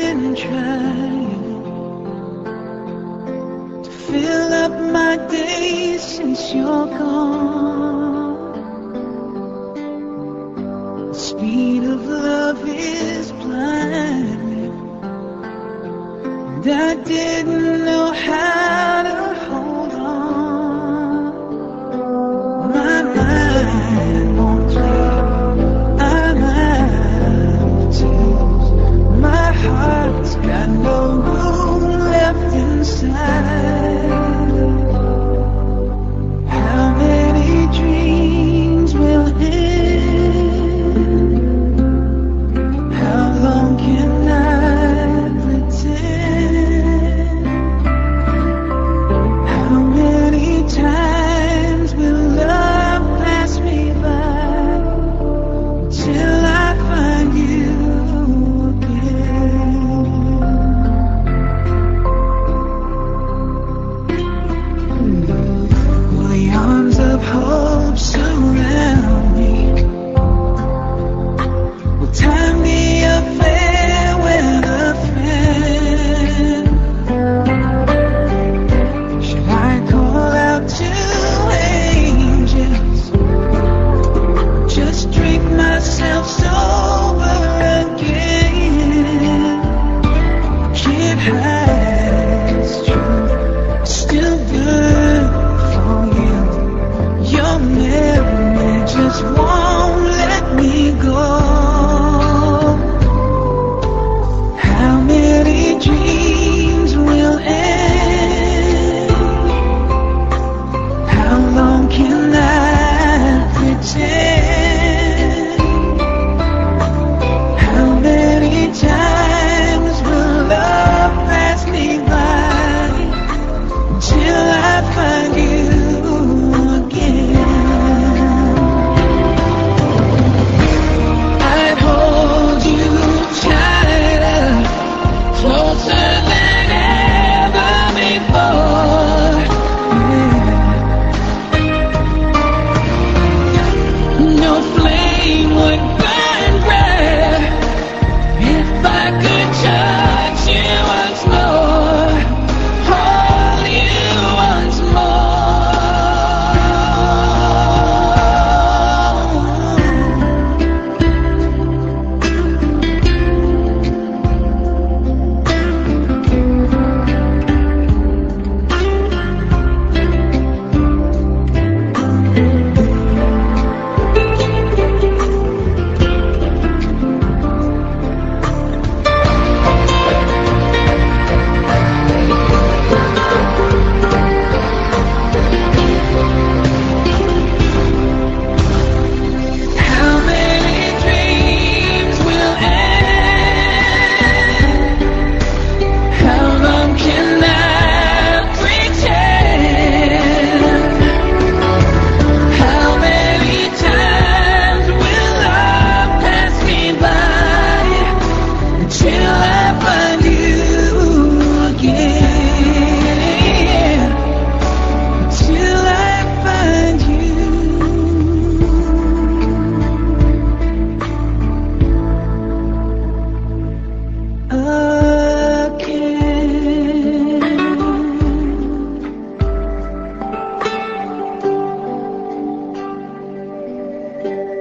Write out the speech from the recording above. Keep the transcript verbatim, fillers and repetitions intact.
been trying to fill up my days since you're gone. The speed of love is blinding, and I didn't know how to hold on. My mind won't play, I'm out of tears. My heart's got no room left inside. How many dreams will end? How long can I pretend? How many times will love pass me by till I find you again? Will the arms of hope surround me? Will time be a fair weather friend? Should I call out to angels? Just drink myself sober again. Can't hide it's true, it's still good for you. Your memory just won't let me go. How many dreams will end? How long can I pretend? How many times will love pass me by till I find you again? I'd hold you tighter, closer than ever before. No flame would burn brighter if I could touch you once more, hold you once How many dreams will end? How long can I pretend? How many times will love pass me by until I find you again? Till I find you again.